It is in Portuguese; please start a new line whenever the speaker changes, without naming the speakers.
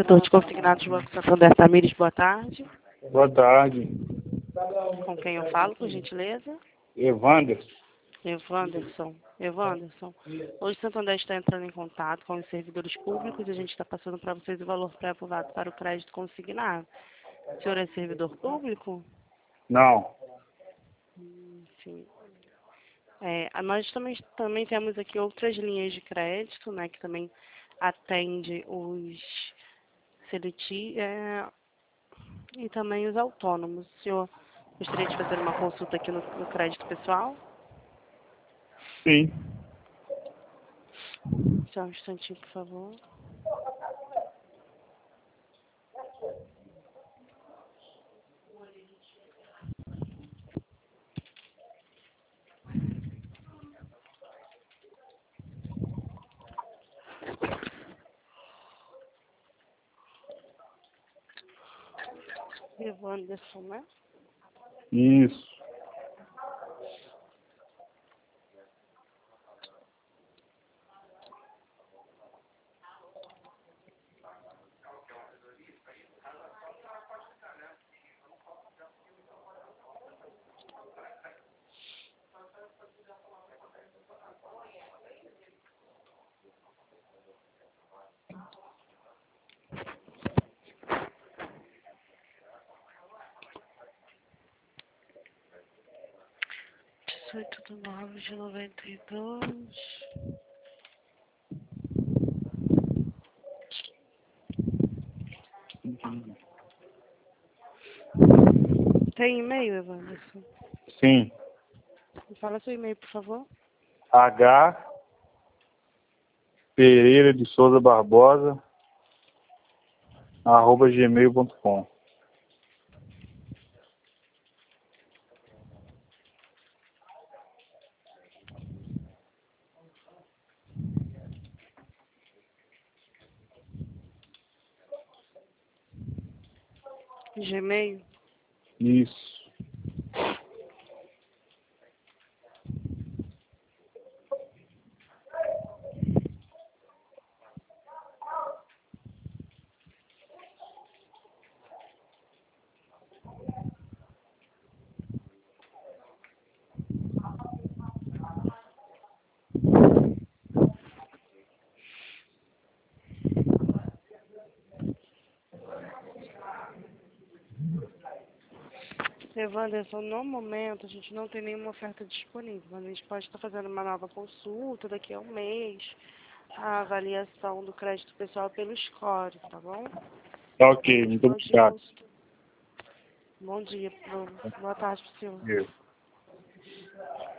setor de consignados do Banco Santander, Tamires, boa tarde.
Boa tarde.
Com quem eu falo, por gentileza?
Evanderson.
Evanderson. Hoje o Santander está entrando em contato com os servidores públicos e a gente está passando para vocês o valor pré-aprovado para o crédito consignado. O senhor é servidor público?
Não.
Sim. Nós também temos aqui outras linhas de crédito, né, que também atende os e também os autônomos. O senhor gostaria de fazer uma consulta aqui no crédito pessoal?
Sim.
Só um instantinho, por favor. Evanderson, né?
Isso.
R$18,992. Tem e-mail, Evanderson?
Sim.
Me fala seu e-mail, por favor.
H. Pereira de Souza Barbosa @gmail.com.
Gmail?
Isso.
Evanderson, no momento a gente não tem nenhuma oferta disponível, mas a gente pode estar fazendo uma nova consulta daqui a um mês, a avaliação do crédito pessoal pelo score, tá bom?
Tá ok, muito obrigado.
Bom dia, boa tarde para o senhor.
Eu.